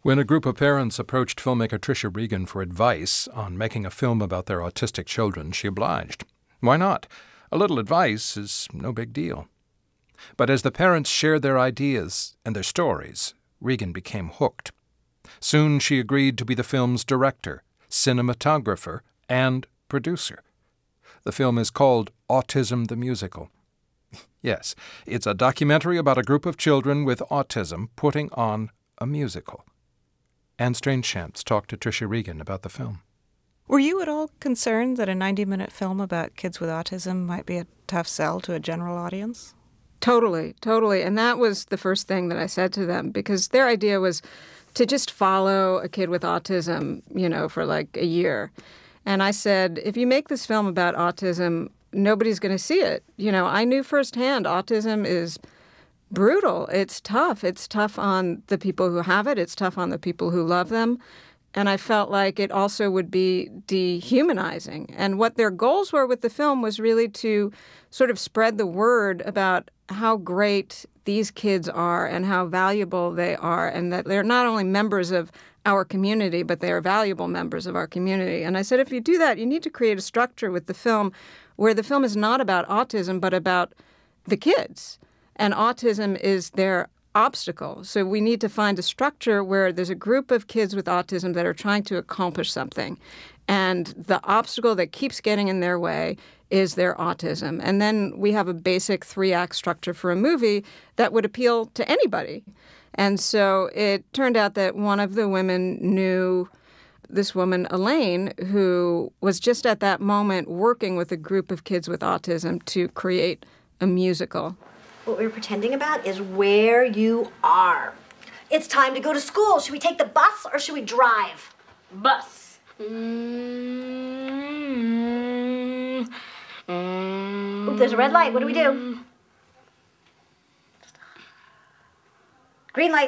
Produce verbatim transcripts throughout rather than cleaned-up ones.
When a group of parents approached filmmaker Tricia Regan for advice on making a film about their autistic children, she obliged. Why not? A little advice is no big deal. But as the parents shared their ideas and their stories, Regan became hooked. Soon she agreed to be the film's director, cinematographer, and producer. The film is called Autism the Musical. Yes, it's a documentary about a group of children with autism putting on a musical. Anne Strange-Shantz talked to Tricia Regan about the film. Were you at all concerned that a ninety-minute film about kids with autism might be a tough sell to a general audience? Totally, totally. And that was the first thing that I said to them, because their idea was to just follow a kid with autism, you know, for like a year. And I said, if you make this film about autism, nobody's going to see it. You know, I knew firsthand autism is brutal. It's tough. It's tough on the people who have it. It's tough on the people who love them. And I felt like it also would be dehumanizing. And what their goals were with the film was really to sort of spread the word about how great these kids are and how valuable they are, and that they're not only members of our community, but they are valuable members of our community. And I said, if you do that, you need to create a structure with the film where the film is not about autism, but about the kids. And autism is their obstacle. So we need to find a structure where there's a group of kids with autism that are trying to accomplish something. And the obstacle that keeps getting in their way is their autism. And then we have a basic three-act structure for a movie that would appeal to anybody. And so it turned out that one of the women knew this woman, Elaine, who was just at that moment working with a group of kids with autism to create a musical. What we're pretending about is where you are. It's time to go to school. Should we take the bus or should we drive? Bus. Mm-hmm. Mm-hmm. Oop, there's a red light. What do we do? Green light.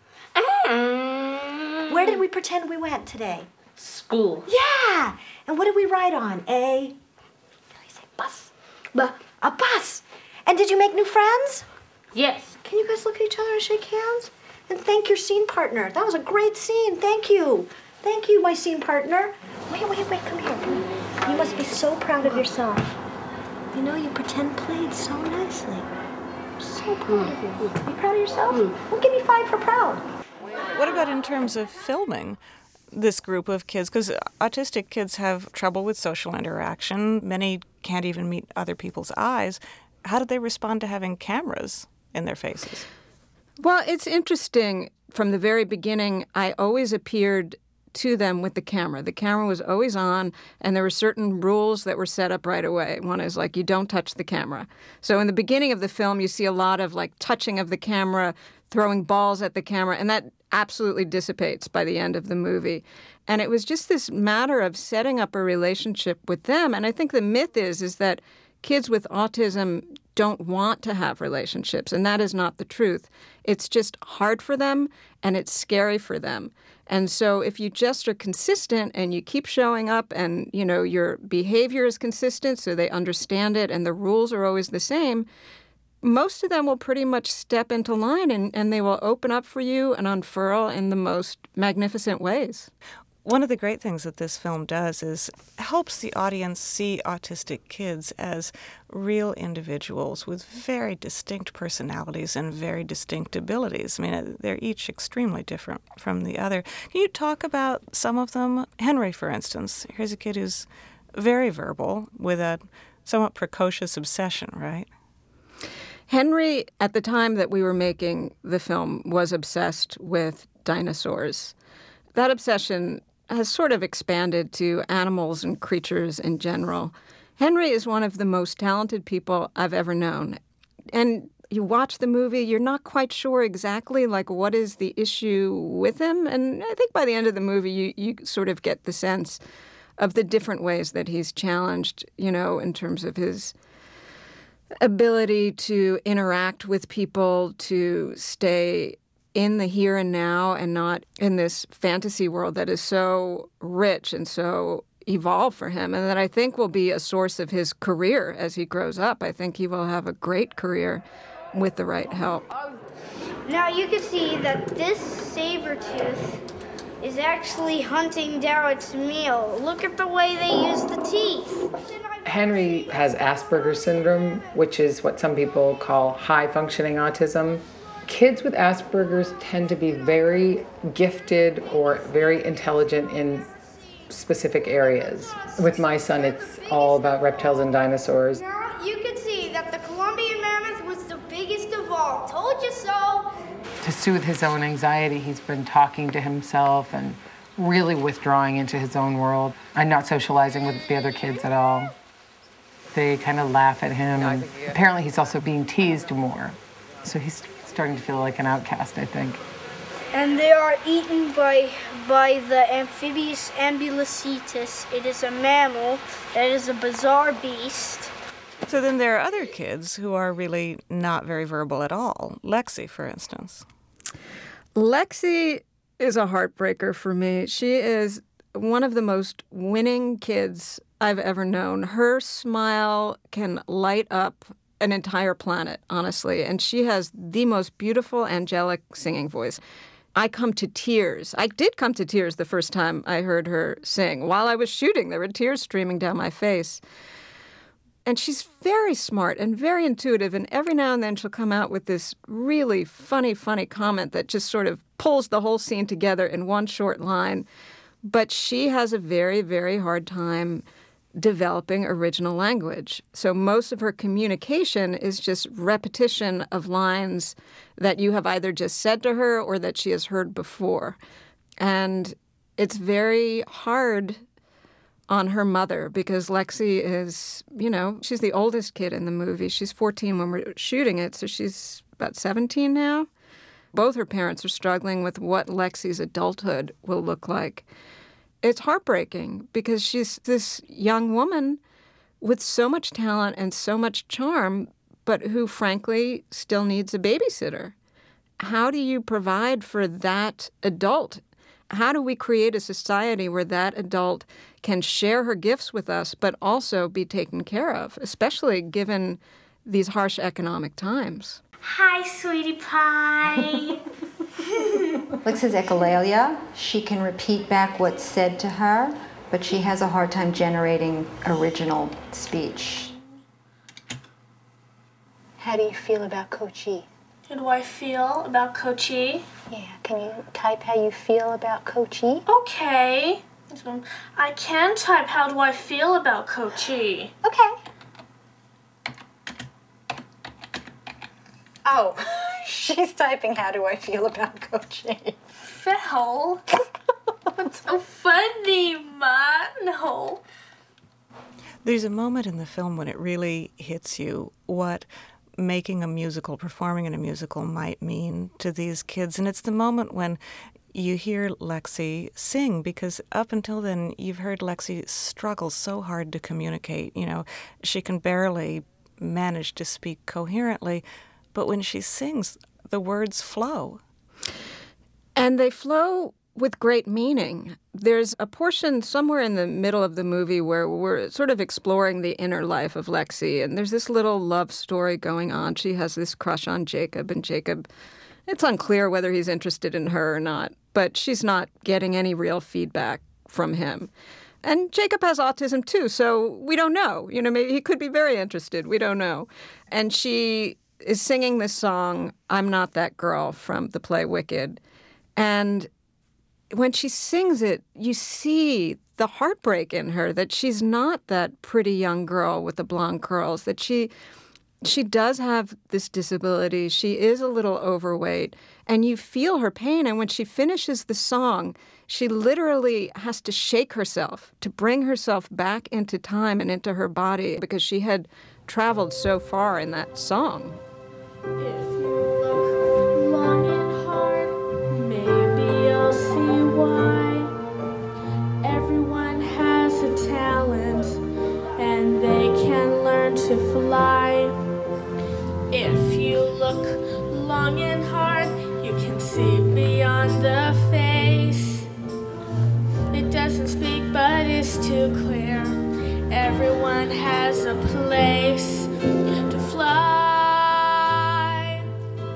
Mm-hmm. Where did we pretend we went today? School. Yeah. And what did we ride on? A, did I say bus? Bu- a bus. And did you make new friends? Yes. Can you guys look at each other and shake hands? And thank your scene partner. That was a great scene. Thank you. Thank you, my scene partner. Wait, wait, wait, come here. You must be so proud of yourself. You know, you pretend played so nicely. I'm so proud of you. Are you proud of yourself? Mm. Well, give me five for proud. What about in terms of filming this group of kids? Because autistic kids have trouble with social interaction. Many can't even meet other people's eyes. How did they respond to having cameras in their faces? Well, it's interesting. From the very beginning, I always appeared to them with the camera. The camera was always on, and there were certain rules that were set up right away. One is like, you don't touch the camera. So in the beginning of the film, you see a lot of like touching of the camera, throwing balls at the camera, and that absolutely dissipates by the end of the movie. And it was just this matter of setting up a relationship with them. And I think the myth is, is that kids with autism don't want to have relationships, and that is not the truth. It's just hard for them, and it's scary for them. And so if you just are consistent and you keep showing up and, you know, your behavior is consistent so they understand it and the rules are always the same, most of them will pretty much step into line and, and they will open up for you and unfurl in the most magnificent ways. One of the great things that this film does is helps the audience see autistic kids as real individuals with very distinct personalities and very distinct abilities. I mean, they're each extremely different from the other. Can you talk about some of them? Henry, for instance. Here's a kid who's very verbal with a somewhat precocious obsession, right? Henry, at the time that we were making the film, was obsessed with dinosaurs. That obsession has sort of expanded to animals and creatures in general. Henry is one of the most talented people I've ever known. And you watch the movie, you're not quite sure exactly, like, what is the issue with him. And I think by the end of the movie, you, you sort of get the sense of the different ways that he's challenged, you know, in terms of his ability to interact with people, to stay in the here and now and not in this fantasy world that is so rich and so evolved for him, and that I think will be a source of his career as he grows up. I think he will have a great career with the right help. Now you can see that this saber-tooth is actually hunting down its meal. Look at the way they use the teeth. Henry has Asperger's syndrome, which is what some people call high-functioning autism. Kids with Asperger's tend to be very gifted or very intelligent in specific areas. With my son, it's all about reptiles and dinosaurs. Now you can see that the Columbian mammoth was the biggest of all. Told you so. To soothe his own anxiety, he's been talking to himself and really withdrawing into his own world and not socializing with the other kids at all. They kind of laugh at him. And apparently he's also being teased more. So he's starting to feel like an outcast, I think. And they are eaten by by the amphibious Ambulocetus. It is a mammal that is a bizarre beast. So then there are other kids who are really not very verbal at all. Lexi, for instance. Lexi is a heartbreaker for me. She is one of the most winning kids I've ever known. Her smile can light up an entire planet, honestly, and she has the most beautiful, angelic singing voice. I come to tears. I did come to tears the first time I heard her sing. While I was shooting, there were tears streaming down my face. And she's very smart and very intuitive, and every now and then she'll come out with this really funny, funny comment that just sort of pulls the whole scene together in one short line. But she has a very, very hard time developing original language. So most of her communication is just repetition of lines that you have either just said to her or that she has heard before. And it's very hard on her mother because Lexi is, you know, she's the oldest kid in the movie. She's fourteen when we're shooting it, so she's about seventeen now. Both her parents are struggling with what Lexi's adulthood will look like. It's heartbreaking because she's this young woman with so much talent and so much charm, but who, frankly, still needs a babysitter. How do you provide for that adult? How do we create a society where that adult can share her gifts with us, but also be taken care of, especially given these harsh economic times? Hi, sweetie pie. Lexi's echolalia. She can repeat back what's said to her, but she has a hard time generating original speech. How do you feel about Coach E? How do I feel about Coach E? Yeah, can you type how you feel about Coach E? Okay. I can type how do I feel about Coach E. Okay. Oh, she's typing how do I feel about Coach E. Phil, that's so funny, Ma. No. There's a moment in the film when it really hits you what making a musical, performing in a musical might mean to these kids. And it's the moment when you hear Lexi sing, because up until then you've heard Lexi struggle so hard to communicate. You know, she can barely manage to speak coherently, but when she sings, the words flow. And they flow with great meaning. There's a portion somewhere in the middle of the movie where we're sort of exploring the inner life of Lexi, and there's this little love story going on. She has this crush on Jacob, and Jacob, it's unclear whether he's interested in her or not, but she's not getting any real feedback from him. And Jacob has autism too, so we don't know. You know, maybe he could be very interested. We don't know. And she is singing this song, I'm Not That Girl, from the play Wicked. And when she sings it, you see the heartbreak in her, that she's not that pretty young girl with the blonde curls, that she she does have this disability. She is a little overweight, and you feel her pain. And when she finishes the song, she literally has to shake herself to bring herself back into time and into her body because she had traveled so far in that song. If you look long and hard, maybe you'll see why. Everyone has a talent, and they can learn to fly. If you look long and hard, you can see beyond the face. It doesn't speak, but it's too clear. Everyone has a place to fly.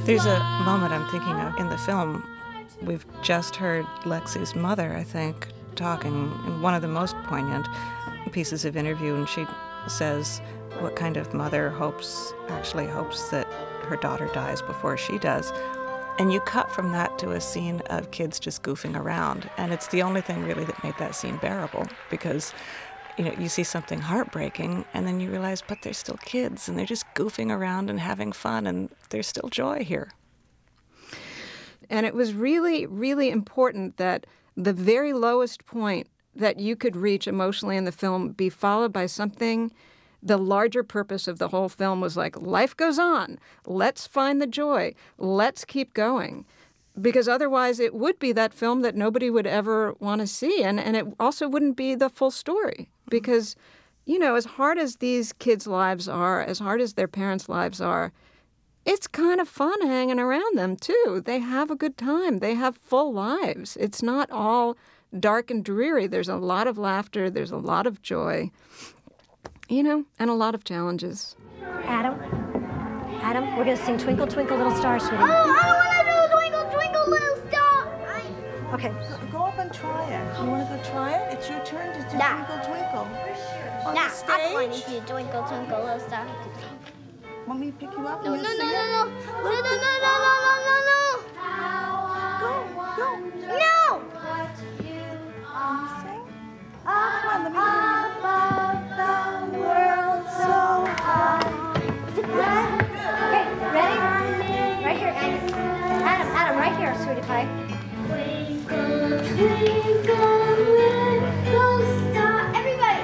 There's a moment I'm thinking of in the film. We've just heard Lexi's mother, I think, talking in one of the most poignant pieces of interview, and she says what kind of mother hopes, actually hopes that her daughter dies before she does. And you cut from that to a scene of kids just goofing around, and it's the only thing really that made that scene bearable, because you know, you see something heartbreaking, and then you realize, but they're still kids, and they're just goofing around and having fun, and there's still joy here. And it was really, really important that the very lowest point that you could reach emotionally in the film be followed by something. The larger purpose of the whole film was like, life goes on. Let's find the joy. Let's keep going. Because otherwise it would be that film that nobody would ever want to see. And, and it also wouldn't be the full story. Because, you know, as hard as these kids' lives are, as hard as their parents' lives are, it's kind of fun hanging around them, too. They have a good time. They have full lives. It's not all dark and dreary. There's a lot of laughter. There's a lot of joy, you know, and a lot of challenges. Adam? Adam, we're going to sing Twinkle, Twinkle, Little Star, sweetie. Oh, I don't want to do Twinkle, Twinkle, Little Star. Okay. Go up and try it. You want to go try it? It's your turn to do Nah. Twinkle, Twinkle. On Nah, the stage? I'm going to do Twinkle, Twinkle, Little Star. Want me to pick you up? No, and no, you no, sing no, it? no. No, no, no, no, no, no, no, Go, go. no. No! Can you sing? Come on, let me hear you. The world so high. Okay, ready? Right here. Adam, Adam, right here, sweetie pie. Twinkle, twinkle, little star. Everybody!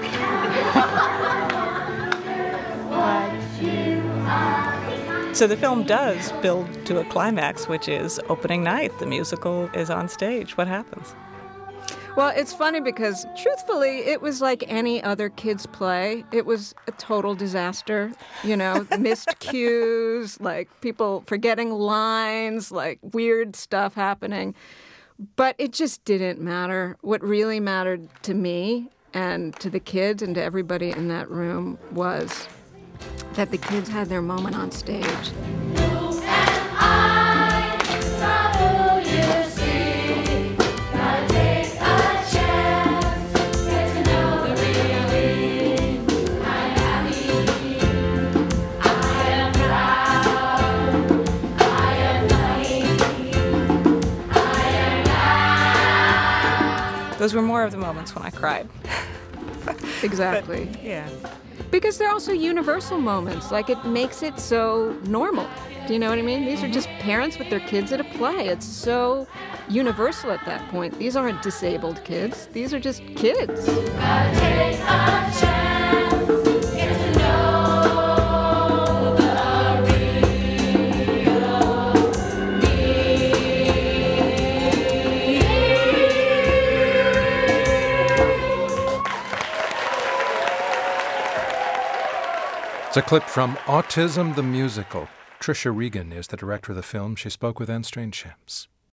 So the film does build to a climax, which is opening night. The musical is on stage. What happens? Well, it's funny because, truthfully, it was like any other kid's play. It was a total disaster, you know, missed cues, like people forgetting lines, like weird stuff happening. But it just didn't matter. What really mattered to me and to the kids and to everybody in that room was that the kids had their moment on stage. Those were more of the moments when I cried. Exactly. But, yeah. Because they're also universal moments. Like, it makes it so normal. Do you know what I mean? These are just parents with their kids at a play. It's so universal at that point. These aren't disabled kids. These are just kids. Gotta take a chance, get to know the real me. It's a clip from Autism the Musical. Tricia Regan is the director of the film. She spoke with Anne Strange-Shams.